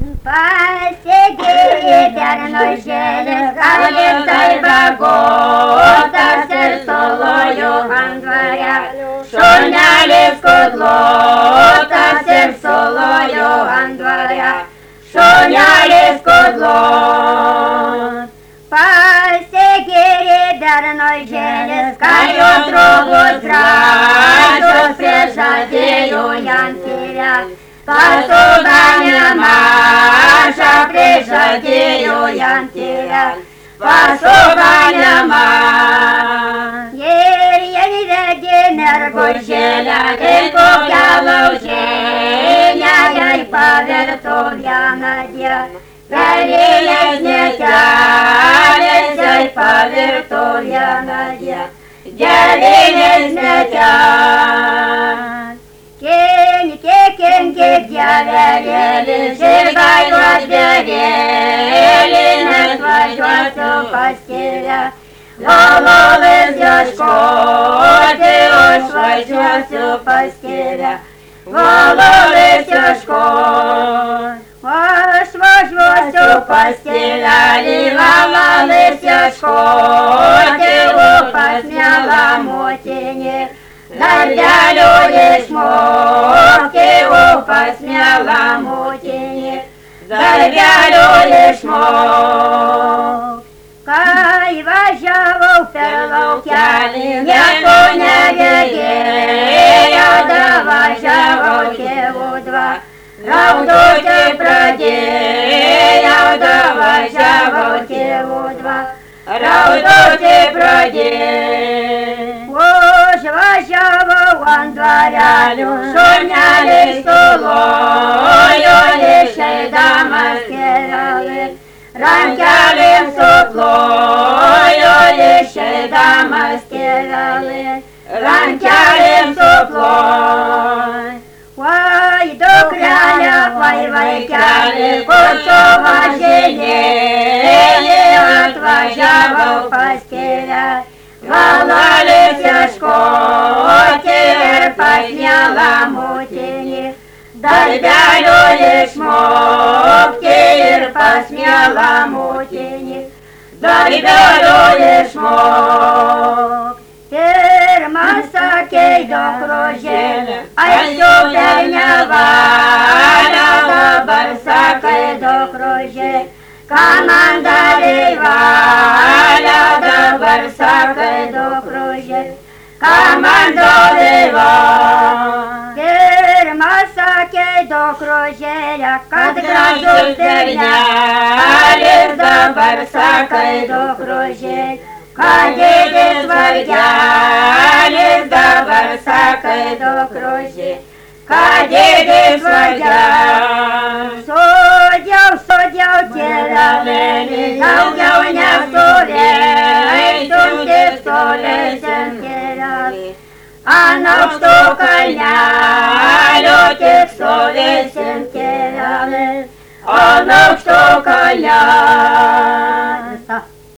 Посидели верной желез, калицей богов, да сердцелою андваря, шуняли скудло, да сердцелою андваря, шуняли скудло. Посидели верной желез, калю трубу сразу, свежатею янтиря, Посудання маша, прижатію янтіря, посудання ма. Єль-єль-єдінер кущеля, куп'яла ученя, яй повертов'я надя, Веліє знятя, яй повертов'я надя, Веліє знятя. Кеньки дявели, живай отберели, не сважу постеля, головы зяжко, ты ошважу постеля, головы зяжко, ошважу постеля, головы зяжко, ты посмела мотине, Дар'я люди шмоки, посмела мутині, Дар'я люди шмок. Кай важаву перловкяни, яку не відея, да важаву тєву два, Равду ті продея, да важаву тєву два, Равду ті продея. Важаву андварялю, шумняли столою, лише дома скирали, ранкяли суплою, лише дома скирали, ранкяли суплою. Ой, до краля, ой, вайкяли, курцова женели, отважаву паскиря, Валали тяжко, тепер посмела мутині, Дар'я лиш мог, тепер посмела мутині, Дар'я лиш мог. Тепер масакей докружили, ай суперня валя, да барсакей докружили, Командарі валя, да барсакой докружит, командори валя. Тепер масакей докружили, кад грозу стерняли, да барсакой докружит, кадети сваргяли, да барсакой докружит, кадети сваргяли. Судяв тірали, навдяв не столей, сумки в столей сентірали, а навшту коня, лютих столей сентірали, а навшту коня.